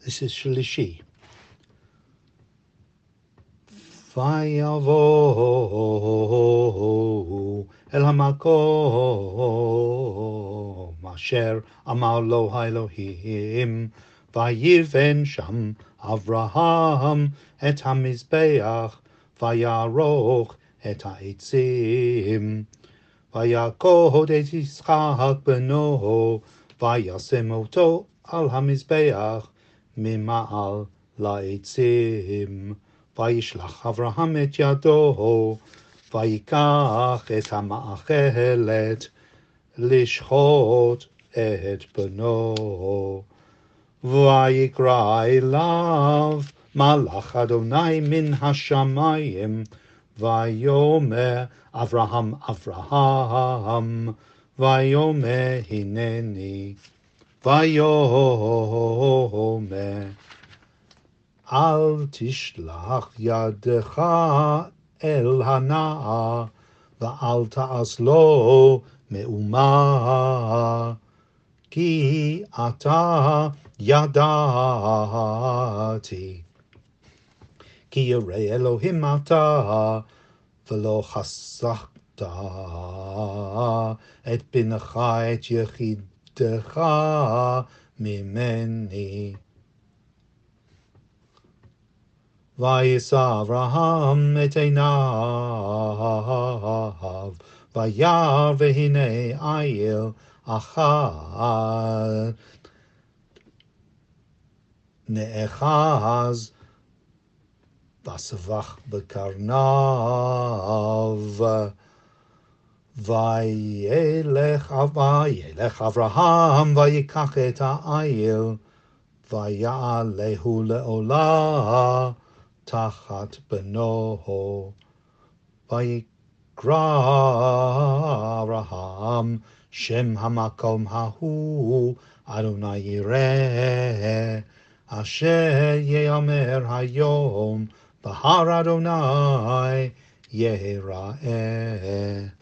This is שלישי. ויבואו אל המקום אשר אמר לו האלוהים, ויבן שם אברהם את המזבח, ויערוך את העצים, ויקוד את יצחק בנו, וישם אותו על המזבח ממעל לעצים. וישלח אברהם את ידו, ויקח את המאכלת לשחוט את בנו. ויקרא אליו מלאך אדוני מן השמיים, ויאמר אברהם אברהם, ויאמר הנני. ויאמר אל תשלח ידך אל הנער, ואל תעש לו מאומה, כי אתה ידעתי, כי ירא אלוהים אתה, ולא חסכת את בנך את יחידך ממני. וישא אברהם את עיניו, וירא והנה איל אחד נאחז בסבך בקרניו. וילך אברהם ויקח את האיל, ויעלהו לעולה תחת בנו. ויקרא אברהם שם המקום ההוא אדוני יראה, אשר יאמר היום בהר אדוני יראה.